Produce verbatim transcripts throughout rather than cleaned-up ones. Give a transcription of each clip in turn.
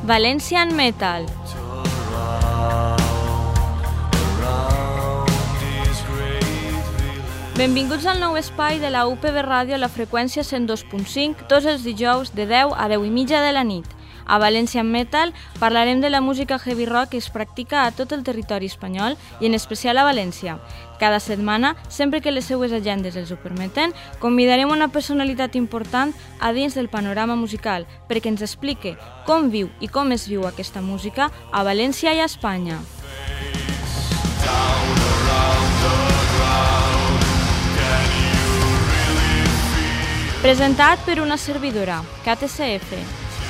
Valencian Metal. Benvinguts al nou espai de la U P B Ràdio a la freqüència cent dos punt cinc, tots els dijous de deu a deu i mitja de la nit. A Valencian Metal parlarem de la música heavy rock que es practica a tot el territori espanyol i en especial a València. Cada setmana, sempre que les seues agendes els ho permeten, convidarem una personalitat important a dins del panorama musical perquè ens explique com viu i com es viu aquesta música a València i a Espanya. Presentat per una servidora, K T C F.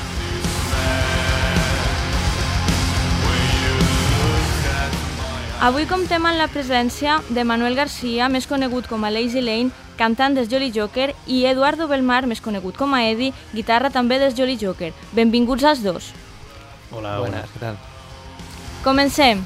Avui comptem amb la presència de Manuel García, més conegut com a Lazy Lane, cantant dels Jolly Joker, i Eduardo Belmar, més conegut com a Eddie, guitarra també dels Jolly Joker. Benvinguts als dos. Hola, buenas, ¿qué tal? Comencem.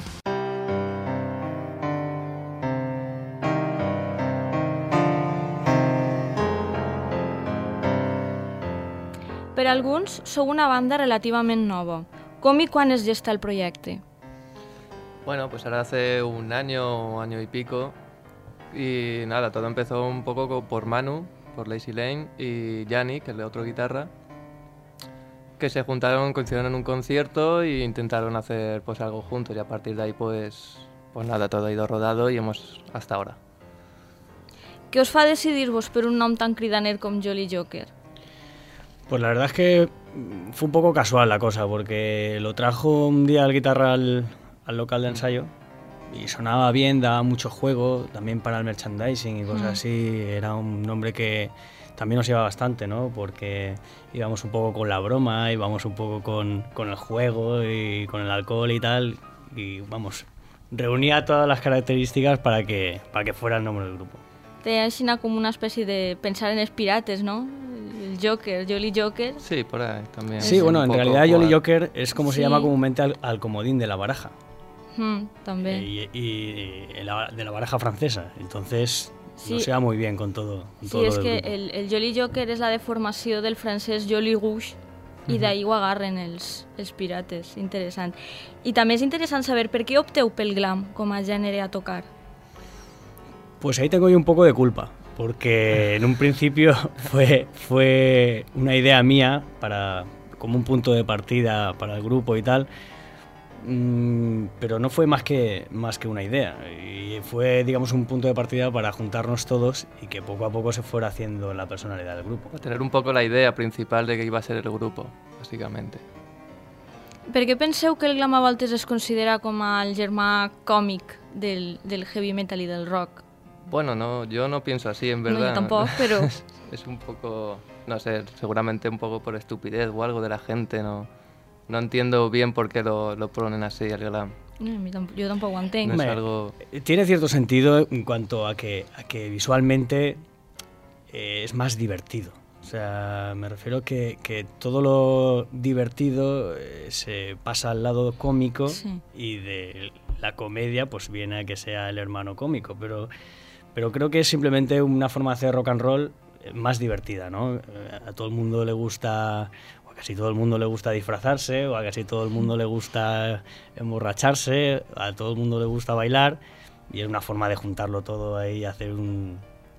Per alguns, sou una banda relativament nova. Com i quan es gesta el projecte? Bueno, pues ahora hace un año, año y pico, y nada, todo empezó un poco por Manu, por Lazy Lane, y Yannick, que es la otra guitarra, que se juntaron, coincidieron en un concierto e intentaron hacer pues algo juntos, y a partir de ahí pues, pues nada, todo ha ido rodado y hemos hasta ahora. Què us fa decidir-vos per un nom tan cridaner com Jolly Joker? Pues la verdad es que fue un poco casual la cosa, porque lo trajo un día el guitarra al, al local de ensayo y sonaba bien, daba mucho juego, también para el merchandising y cosas así. Era un nombre que también nos iba bastante, ¿no? Porque íbamos un poco con la broma, íbamos un poco con, con el juego y con el alcohol y tal, y vamos, reunía todas las características para que, para que fuera el nombre del grupo. Té així com una especie de pensar en els pirates, ¿no? El Joker, Jolly Joker. Sí, por ahí también. Sí, bueno, en realidad Jolly Joker es como sí. se llama comúnmente al, al comodín de la baraja. Mm, també. Y, y, y la, de la baraja francesa. Entonces, sí. no se va muy bien con todo. Con sí, todo és que grupo. el, el Jolly Joker és la deformació del francès Jolly Rouge i d'ahir ho agarren els, els pirates. Interessant. I també és interessant saber per què opteu pel glam com a gènere a tocar. Pues ahí tengo yo un poco de culpa, porque en un principio fue, fue una idea mía para, como un punto de partida para el grupo y tal, mmm, pero no fue más que, más que una idea, y fue, digamos, un punto de partida para juntarnos todos y que poco a poco se fuera haciendo la personalidad del grupo. Para tener un poco la idea principal de que iba a ser el grupo, básicamente. Per què penseu que el glam a voltes es considera com el germà còmic del, del heavy metal i del rock? Bueno, no, yo no pienso así, en verdad. No, yo tampoco, pero... Es un poco, no sé, seguramente un poco por estupidez o algo de la gente, no, no entiendo bien por qué lo, lo ponen así, el glam. No, yo tampoco entenc. No es algo... Tiene cierto sentido en cuanto a que, a que visualmente eh, es más divertido. O sea, me refiero que, que todo lo divertido eh, se pasa al lado cómico, sí. Y de la comedia pues viene a que sea el hermano cómico, pero... Pero creo que es simplemente una forma de hacer rock and roll más divertida, ¿no? A todo el mundo le gusta, o a casi todo el mundo le gusta disfrazarse, o a casi todo el mundo le gusta emborracharse, a todo el mundo le gusta bailar, y es una forma de juntarlo todo ahí y hacer un,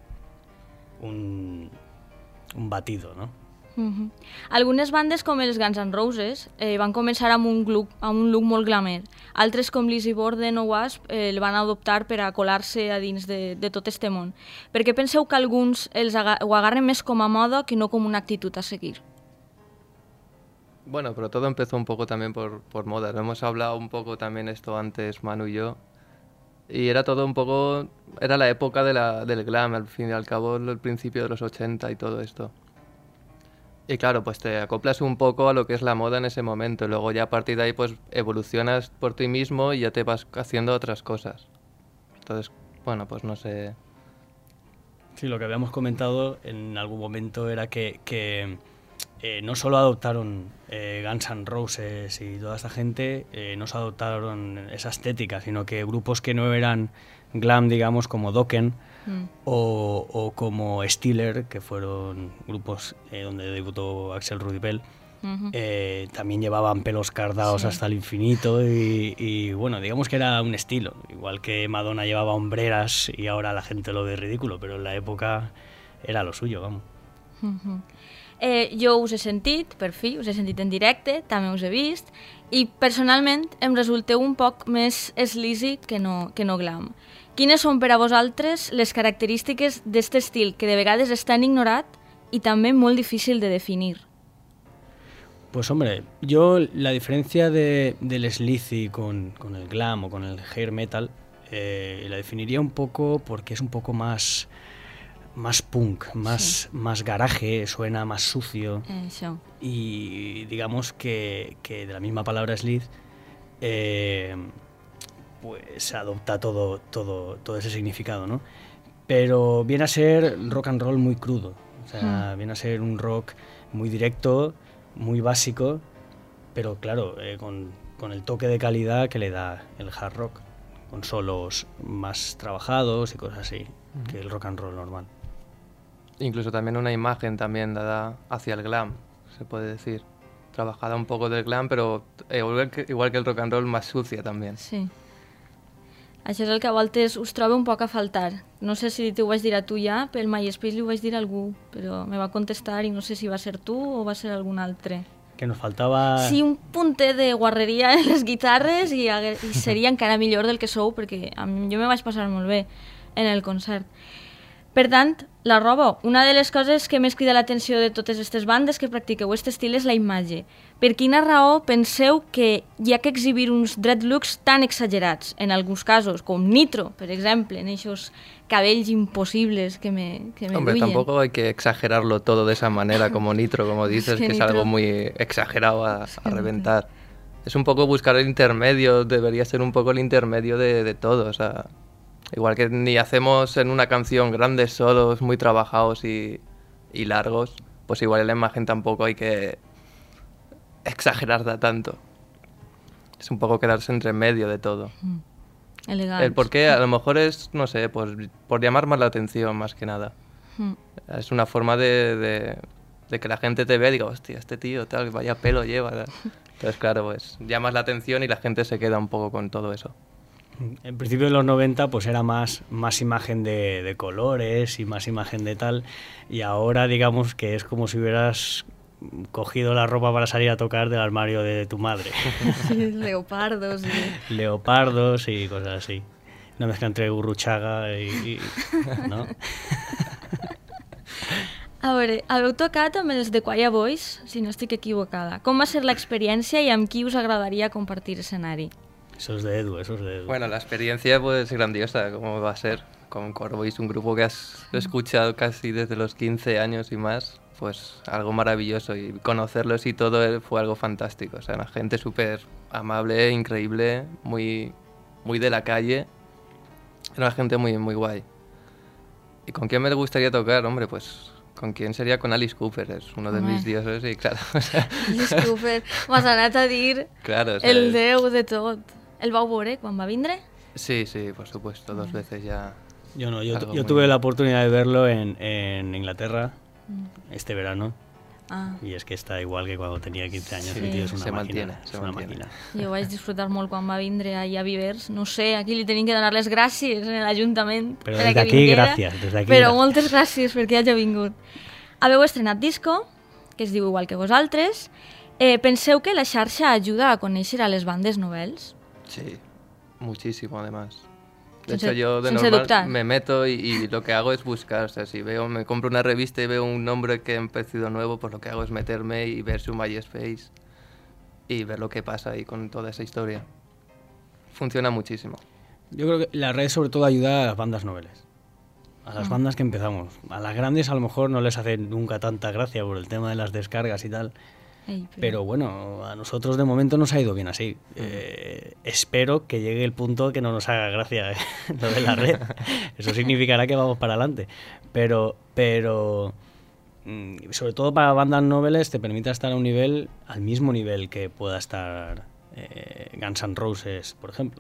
un, un batido, ¿no? Uh-huh. Algunes bandes com els Guns N' Roses eh, van començar amb un, look, amb un look molt glamour. Altres com Lizzy Borden o Wasp eh, el van adoptar per a colar-se a dins de, de tot este món. Per què penseu que alguns els aga ho agarren més com a moda que no com una actitud a seguir? Bueno, pero todo empezó un poco también por, por moda. Lo hemos hablado un poco también esto antes, Manu y yo. Y era todo un poco... Era la época de la, del glam, al fin y al cabo, el principio de los ochenta y todo esto. Y claro, pues te acoplas un poco a lo que es la moda en ese momento y luego ya a partir de ahí pues evolucionas por ti mismo y ya te vas haciendo otras cosas. Entonces, bueno, pues no sé... Sí, lo que habíamos comentado en algún momento era que, que eh, no solo adoptaron eh, Guns N' Roses y toda esta gente, eh, no solo adoptaron esa estética, sino que grupos que no eran glam, digamos, como Dokken, Mm. O, o como Steeler, que fueron grupos eh, donde debutó Axel Rudi Pell, Uh-huh. eh, también llevaban pelos cardados sí. hasta el infinito y, y bueno, digamos que era un estilo, igual que Madonna llevaba hombreras y ahora la gente lo ve ridículo, pero en la època era lo suyo, vamos. Uh-huh. eh, jo us he sentit, per fi, us he sentit en directe, també us he vist, i personalment em resulteu un poc més sleazy que no, que no glam. Quines són per a vosaltres les característiques d'aquest estil que de vegades és tan ignorat y también muy difícil de definir? Pues hombre, yo la diferencia de, del sleazy con, con el glam o con el hair metal eh, la definiría un poco porque es un poco más, más punk, más, sí. más garaje, suena más sucio. Eso. Y digamos que, que de la misma palabra sleaze eh, pues adopta todo, todo, todo ese significado, ¿no? Pero viene a ser rock and roll muy crudo. O sea, hmm. viene a ser un rock muy directo, muy básico, pero claro, eh, con, con el toque de calidad que le da el hard rock, con solos más trabajados y cosas así, uh-huh. que el rock and roll normal. Incluso también una imagen también dada hacia el glam, se puede decir. Trabajada un poco del glam, pero igual que, igual que el rock and roll, más sucia también. Sí. Això és el que a voltes us trobo un poc a faltar. No sé si t'ho vaig dir a tu ja, pel MySpace li ho vaig dir a algú, però me va contestar i no sé si va ser tu o va ser algun altre. Que nos faltava... Sí, un puntet de guarreria en les guitarres i, i seria encara millor del que sou, perquè a mi, jo me vaig passar molt bé en el concert. Per tant, la roba, una de les coses que més crida l'atenció de totes aquestes bandes que practiqueu aquest estil és la imatge. Per quina raó penseu que hi ha que exhibir uns dreadlocks tan exagerats, en alguns casos, com Nitro, per exemple, en aquests cabells imposibles que me, que me Hombre, duyen? Tampoco hay que exagerarlo todo de esa manera, como Nitro, como dices, es que, que Nitro... es algo muy exagerado a, a reventar. Es un poco buscar el intermedio, debería ser un poco el intermedio de, de todo, o sea... Igual que ni hacemos en una canción grandes solos muy trabajados y, y largos, pues igual en la imagen tampoco hay que exagerarla tanto. Es un poco quedarse entre medio de todo. Mm. Elegante. El por qué a lo mejor es, no sé, pues por llamar más la atención más que nada. Mm. Es una forma de, de, de que la gente te vea y diga, hostia, este tío, tal, vaya pelo lleva. ¿Verdad? Entonces, claro, pues llamas la atención y la gente se queda un poco con todo eso. En principio de los noventa pues era más, más imagen de, de colores y más imagen de tal, y ahora digamos que es como si hubieras cogido la ropa para salir a tocar del armario de tu madre. Sí, leopardos. Y... Leopardos y cosas así. Una mezcla entre Gurruchaga y... y ¿no? A veure, haveu tocat amb els The Quiet Boys, si no estic equivocada. Com va ser l'experiència i amb qui us agradaria compartir escenari? Eso es de Edu, eso es de Edu. Bueno, la experiencia pues grandiosa, como va a ser, con Core Boys, un grupo que has escuchado casi desde los quince años y más, pues algo maravilloso, y conocerlos y todo fue algo fantástico. O sea, la gente súper amable, increíble, muy, muy de la calle, era gente muy, muy guay. ¿Y con quién me gustaría tocar? Hombre, pues... ¿Con quién sería? Con Alice Cooper, es uno de Home. mis dioses y claro... O sea... Alice Cooper, m'has anat a dir claro, o sea, el déu de tot. El vau veure quan va vindre? Sí, sí, por supuesto, dos veces ya. Yo no, yo, yo tuve muy... la oportunidad de verlo en, en Inglaterra mm. este verano. Ah. Y es que está igual que cuando tenía quince años. Sí. El tío es una se máquina. Mantiene, es se una mantiene. máquina. Jo vaig disfrutar molt quan va vindre ahir a Vivers. No sé, aquí li tenim que donar les gràcies en l'Ajuntament. Però des d'aquí, gràcies. Des d'aquí, Però gràcies. moltes gràcies perquè hagi vingut. Haveu estrenat disco, que es diu igual que vosaltres. Eh, penseu que la xarxa ajuda a conèixer a les bandes novells? Sí, muchísimo además. De Sense, hecho, yo de normal dubtar. me meto y, y lo que hago es buscar. O sea, si veo, me compro una revista y veo un nombre que ha empezado nuevo, pues lo que hago es meterme y ver su MySpace y ver lo que pasa ahí con toda esa historia. Funciona muchísimo. Yo creo que la red sobre todo ayuda a las bandas noveles. A las Mm. bandas que empezamos. A las grandes a lo mejor no les hace nunca tanta gracia por el tema de las descargas y tal. Ey, pero... pero bueno, a nosotros de momento nos ha ido bien así. Eh, espero que llegue el punto que no nos haga gracia eh, lo de la red. Eso significará que vamos para adelante. Pero, pero sobre todo para bandas noveles te permite estar a un nivel, al mismo nivel que pueda estar eh, Guns N' Roses, por ejemplo.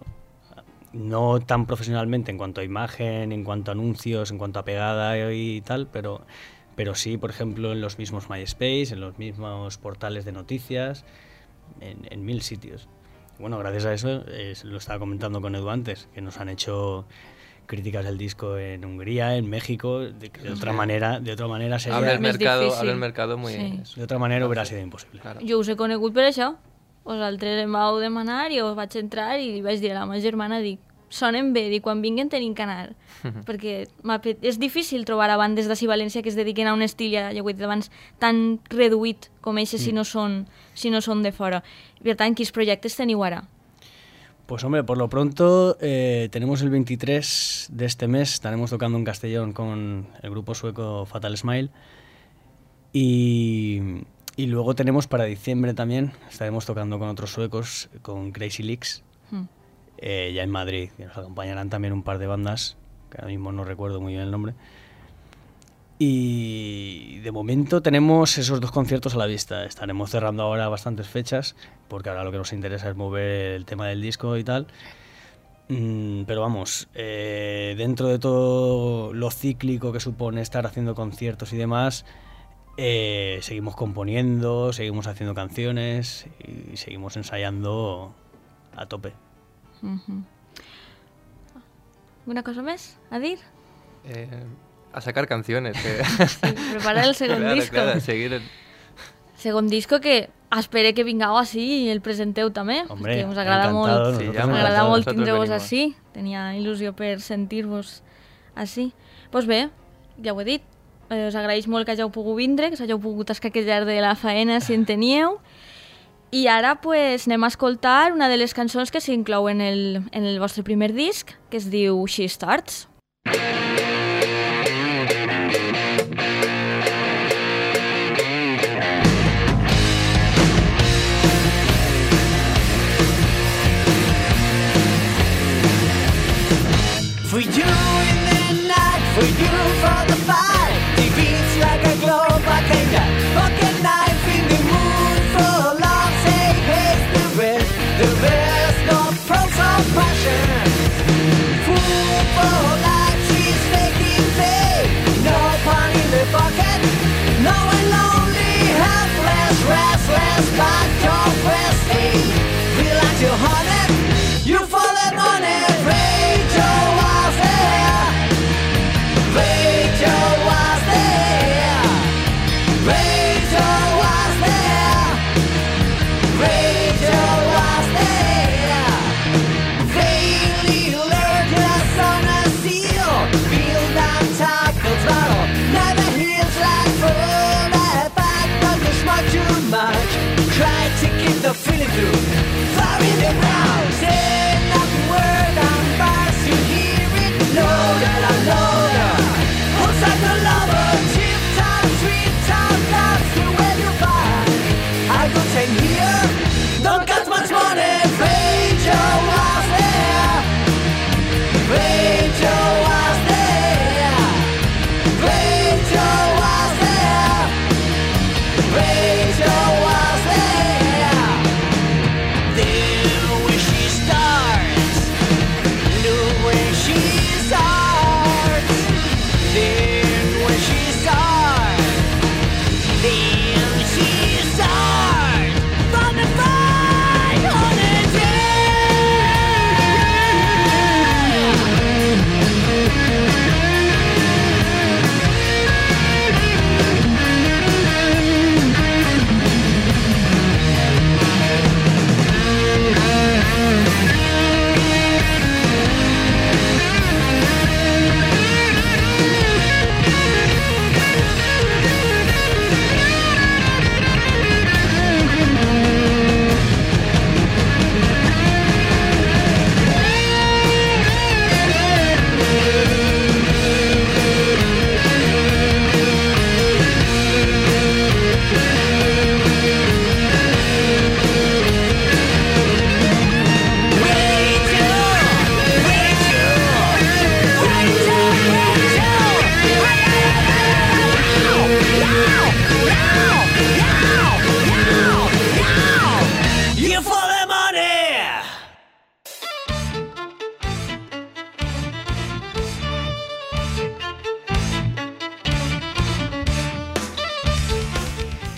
No tan profesionalmente en cuanto a imagen, en cuanto a anuncios, en cuanto a pegada y tal, pero, pero sí, por ejemplo, en los mismos MySpace, en los mismos portales de noticias, en, en mil sitios. Bueno, gracias a eso, eh, lo estaba comentando con Edu antes, que nos han hecho críticas del disco en Hungría, en México, de, de otra manera, de otra manera sería... Abre el Més mercado, difícil. abre el mercado muy... Sí. eso. De otra manera hubiera sido imposible. Claro. Jo us he conegut per això. Vosaltres em vau demanar i us vaig entrar i li vaig dir a la meva germana, dic, sonen bé, dic, quan vinguen tenim que anar. Perquè és difícil trobar a bandes d'ací València que es dediquen a un estil, ja, ja ho he dit abans, tan reduït com eixe mm. si, no són, si no són de fora. Per tant, quins projectes teniu ara? Pues hombre, por lo pronto eh, tenemos el veintitrés de este mes, estaremos tocando en Castellón con el grupo sueco Fatal Smile y, y luego tenemos para diciembre también, estaremos tocando con otros suecos, con Crazy Leaks, hmm. eh, ya en Madrid, que nos acompañarán también un par de bandas, que ahora mismo no recuerdo muy bien el nombre. Y de momento tenemos esos dos conciertos a la vista. Estaremos cerrando ahora bastantes fechas, porque ahora lo que nos interesa es mover el tema del disco y tal. Mm, pero vamos, eh, dentro de todo lo cíclico que supone estar haciendo conciertos y demás, eh, seguimos componiendo, seguimos haciendo canciones y seguimos ensayando a tope. Uh-huh. ¿Alguna cosa más a dir? Eh... A sacar canciones. Que... Sí, preparar el segon claro, disco. Claro, seguir el... Segon disco que espero que vingueu així i el presenteu també. Hombre, que ens agrada molt, sí, ja m'agrada molt tindre-vos així. Tenia il·lusió per sentir-vos així. Doncs pues bé, ja ho he dit, eh, us agraeix molt que hàgiu pogut vindre, que s'hàgiu pogut escaquejar de la faena si en teníeu. I ara pues, anem a escoltar una de les cançons que s'inclou en el, en el vostre primer disc, que es diu She Starts. For you in the night, for you for the fight. It beats like a glove, like a pocket knife in the mood for love. Say, hey, the rest, the rest, no pros of passion. Fool for life, she's making pay. No pun in the pocket, no one lonely, helpless, restless, but don't rest. Hey, relax your heart, you for the money, rage your life.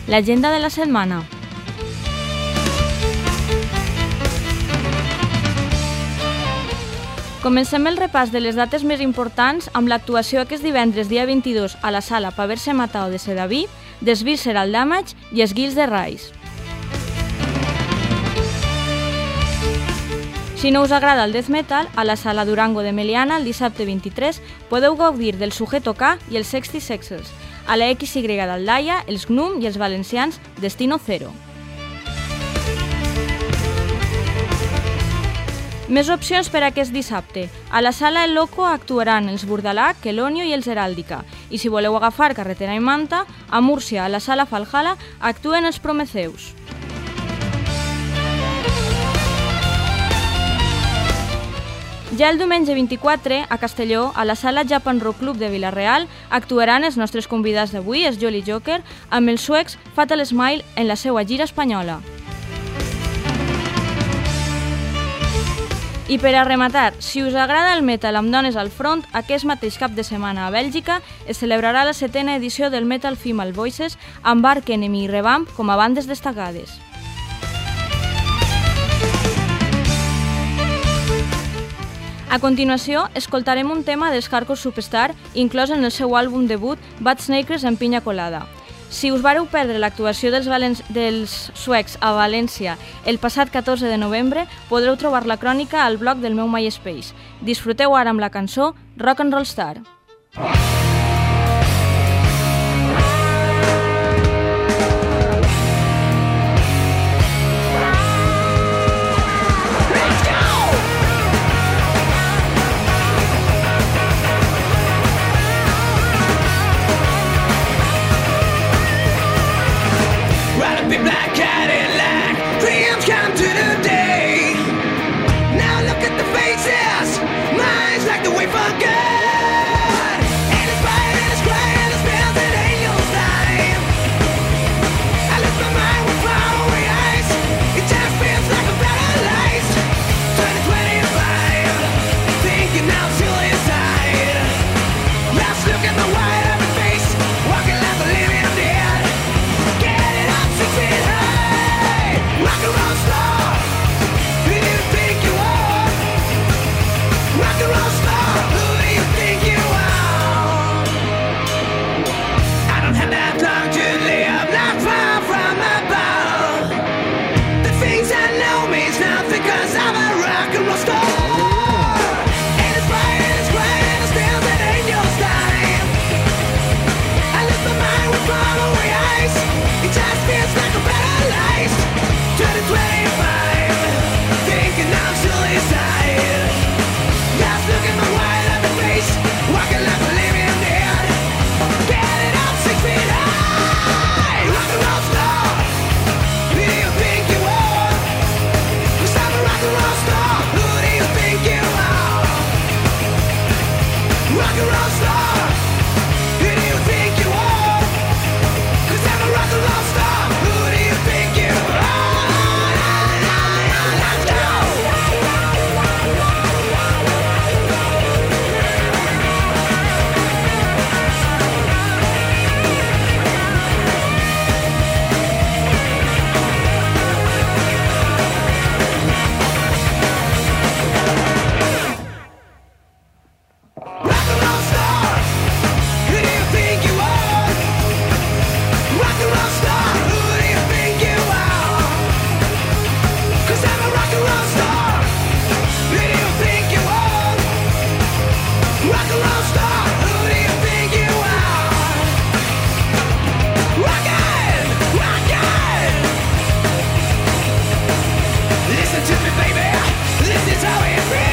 l'agenda de la setmana. Comencem el repàs de les dates més importants amb l'actuació aquest divendres dia vint-i-dos a la sala Paverse Matao de Sedaví, des Visceral Damage i els Guils de Rise. Si no us agrada el death metal, a la sala Durango de Meliana el dissabte vint-i-tres podeu gaudir del Sujeto K i els Sexty Sexes, a la X Y d'Aldaia, els Gnum i els valencians Destino Zero. Més opcions per aquest dissabte. A la sala El Loco actuaran els Burdalà, Quelonio i els Heràldica. I si voleu agafar carretera i manta, a Múrcia, a la sala Falhalla, actuen els Prometheus. Ja el diumenge vint-i-quatre, a Castelló, a la sala Japan Rock Club de Vila-real, actuaran els nostres convidats d'avui, els Jolly Joker, amb els suecs Fatal Smile en la seva gira espanyola. I per a rematar, si us agrada el metal amb dones al front, aquest mateix cap de setmana a Bèlgica es celebrarà la setena edició del Metal Female Voices amb Arch Enemy i Revamp com a bandes destacades. A continuació, escoltarem un tema dels Hardcore Superstar inclòs en el seu àlbum debut Bad Snakers en Pinya Colada. Si us vareu perdre l'actuació dels, valen... dels suecs a València el passat catorze de novembre, podreu trobar la crònica al blog del meu MySpace. Disfruteu ara amb la cançó Rock and Roll Star. Big black Cadillac, dreams come to the day. Now look at the faces, minds like the way for good. And it's bright and it's gray and it spells that angels die. I lift my mind with faraway eyes, it just feels like a paralyzed. twenty twenty-five, thinking I'm still inside. Let's look at my wide open face, walking like a living dead. Get it up six feet high, rock and roll star. Who do you think you are? Rock and roll star. Who do you think you are? I don't have that long to live, not far from above. The things I know means nothing 'cause I'm a rock and roll star. And it's bright and it's gray and it spells that angels die. I lift my mind with faraway eyes, it just feels like a paralyzed. twenty twenty-five, thinking I'm still inside. Just look at my wide open face, walking like a living dead. Get it up six feet high, rock and roll star. Who do you think you are? 'Cause I'm a rock and roll star. Who do you think you are? Rock and roll star. Who do you think you are? 'Cause I'm a rock and roll star. Who do you think you are? Let's go! Rock and roll star. Who do you think you are? Rock and roll star. Who do you think you are? 'Cause I'm a rock and roll star. Who do you think you are? Rock and roll star. Who do you think you are? Rock it, rock it. Listen to me, baby. This is how it feels.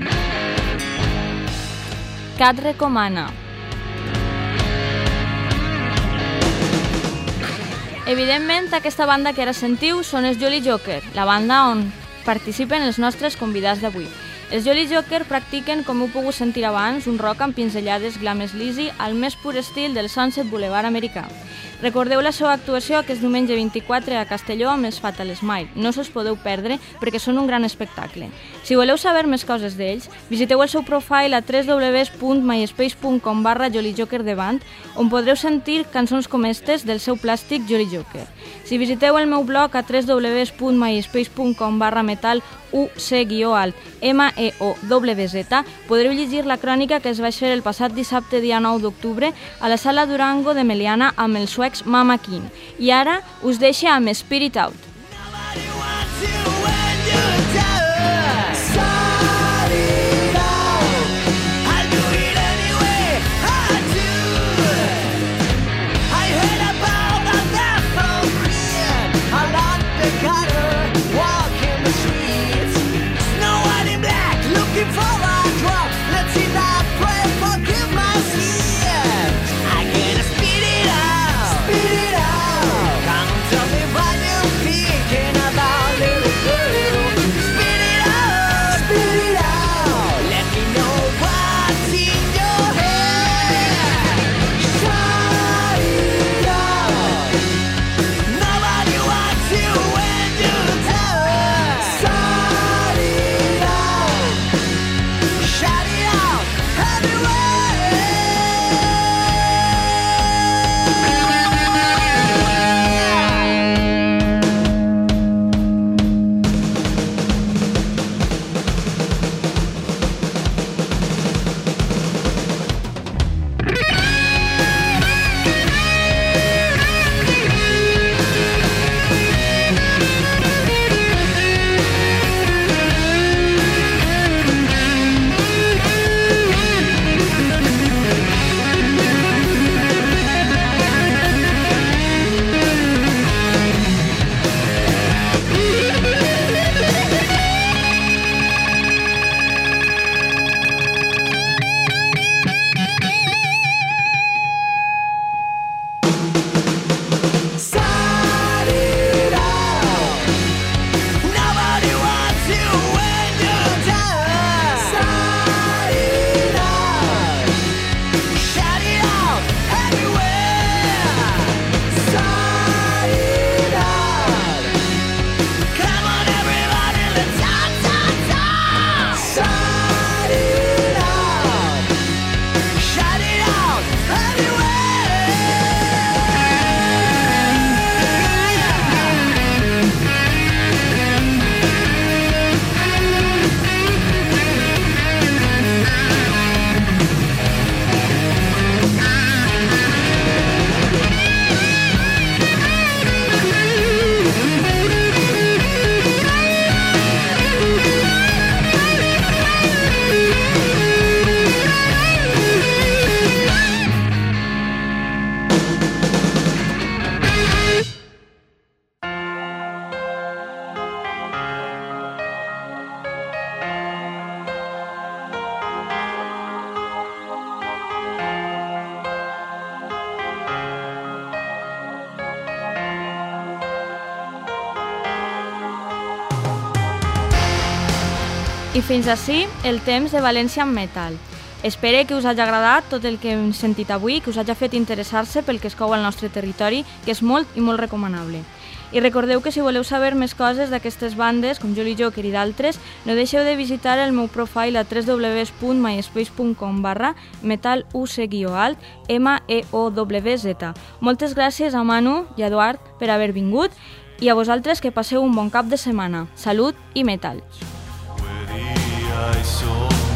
Cat recomana. Evidentment, aquesta banda que ara sentiu són els Jolly Joker, la banda on participen els nostres convidats d'avui. Els Jolly Joker practiquen, com heu pogut sentir abans, un rock amb pinzellades glam sleazy al més pur estil del Sunset Boulevard americà. Recordeu la seva actuació aquest diumenge vint-i-quatre a Castelló amb els Fatal Smile. No s'us podeu perdre perquè són un gran espectacle. Si voleu saber més coses d'ells, visiteu el seu profile a w w w punt myspace punt com barra Jolly Joker de Band, on podreu sentir cançons com estes del seu plàstic Jolly Joker. Si visiteu el meu blog a w w w punt myspace punt com barra metal uc alt m e o w z, podreu llegir la crònica que es vaig fer el passat dissabte dia nou d'octubre a la Sala Durango de Meliana amb els suecs Mama King. I ara us deixo amb Spirit Out. I fins ací el temps de València en Metal. Espero que us hagi agradat tot el que hem sentit avui, que us hagi fet interessar-se pel que es cou al nostre territori, que és molt i molt recomanable. I recordeu que si voleu saber més coses d'aquestes bandes, com Jolly Joker i d'altres, no deixeu de visitar el meu profile a w w w punt myspace punt com barra metal uc alt m e o w z. Moltes gràcies a Manu i a Eduard per haver vingut i a vosaltres que passeu un bon cap de setmana. Salut i metal! I saw